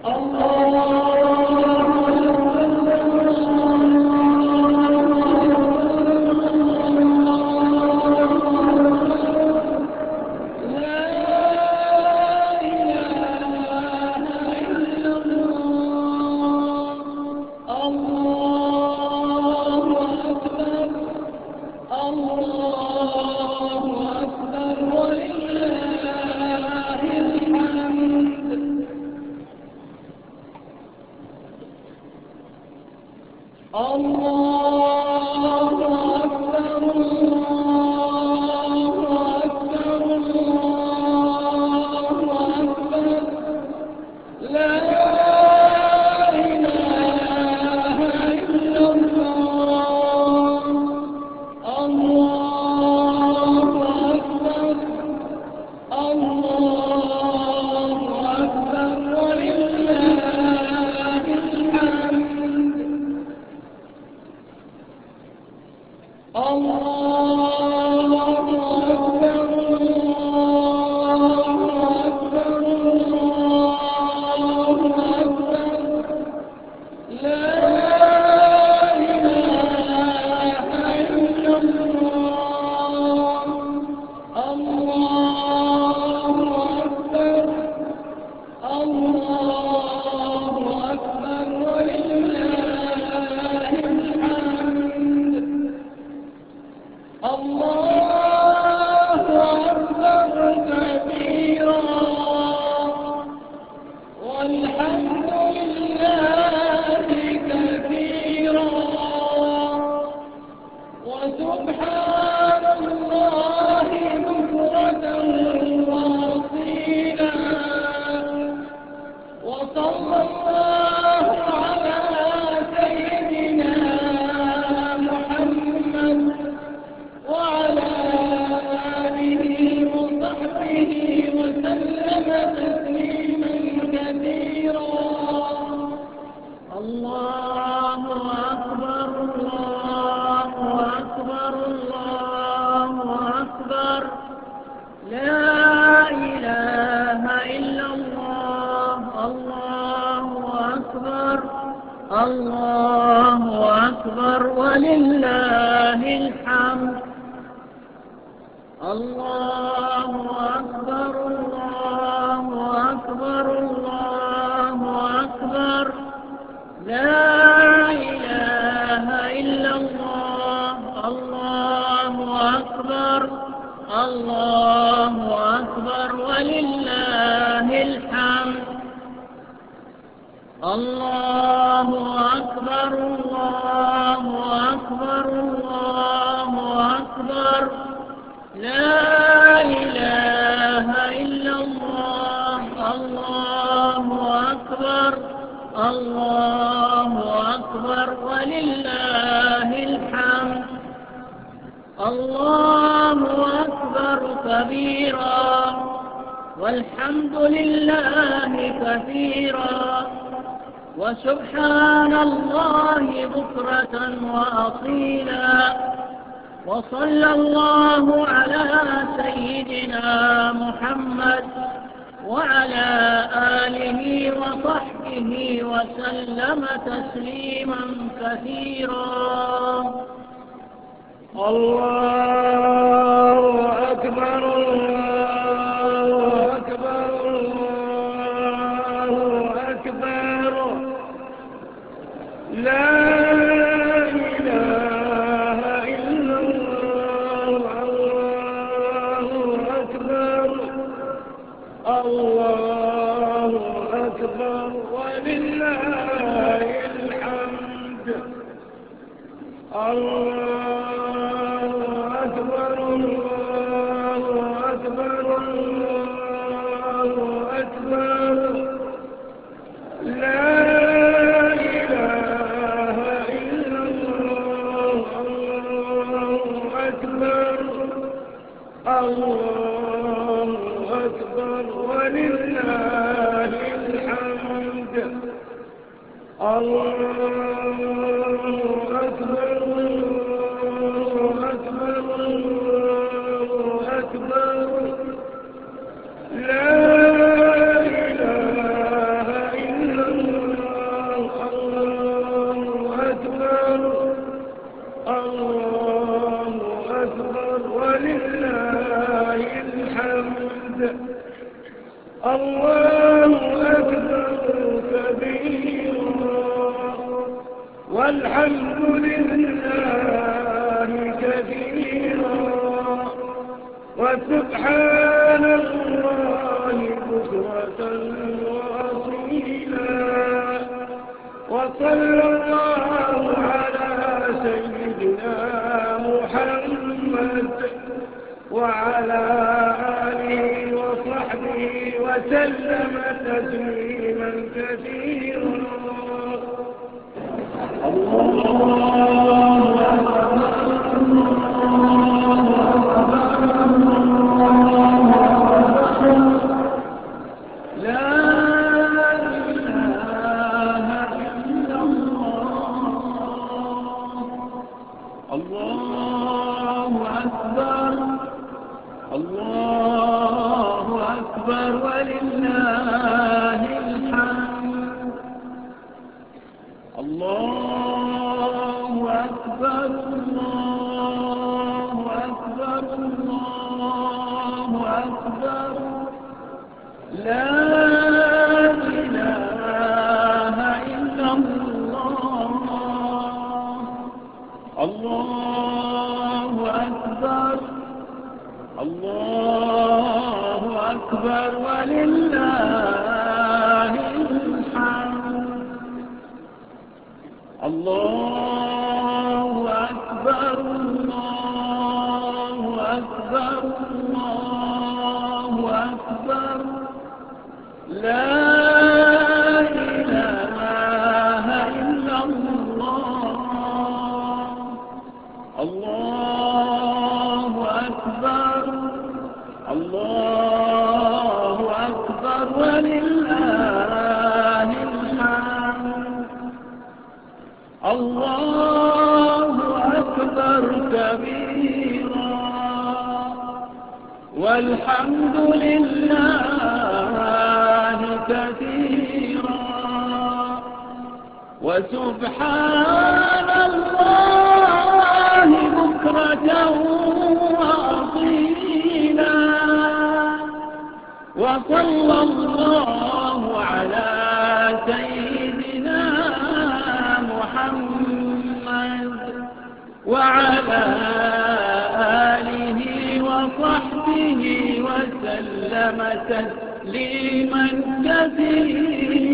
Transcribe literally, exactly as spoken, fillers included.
وسبحان الله بكرة وأصيلا. وصلى الله على سيدنا محمد وعلى آله وصحبه وسلم تسليما كثيرا. الله أكبر الله أكبر الله أكبر لا إله إلا الله. الله أكبر الله أكبر ولله الحمد. الله أكبر الله أكبر الله أكبر لا إله إلا الله. الله أكبر الله أكبر ولله الحمد. الله أكبر الله أكبر الله أكبر لا إله إلا الله أكبر كبيرا والحمد لله كثيرا وسبحان الله بكرة وأصيلا وصلى الله على سيدنا محمد وعلى آله وصحبه وسلم تسليما كثيرا. الله أكبر الله أكبر ولله الحمد. الله أكبر الله أكبر الله أكبر لا إله إلا الله. الله أكبر الله أكبر ولله الحمد. الله أكبر الله أكبر الله أكبر لا إله إلا الله. الله أكبر الله أكبر ولله الحمد. الله أكبر كبيرا والحمد لله كثيرا وسبحان الله بكرة وأصيلا وصلى الله على سيدنا محمد وعلى آله وصحبه وسلم تسليما كثيرا.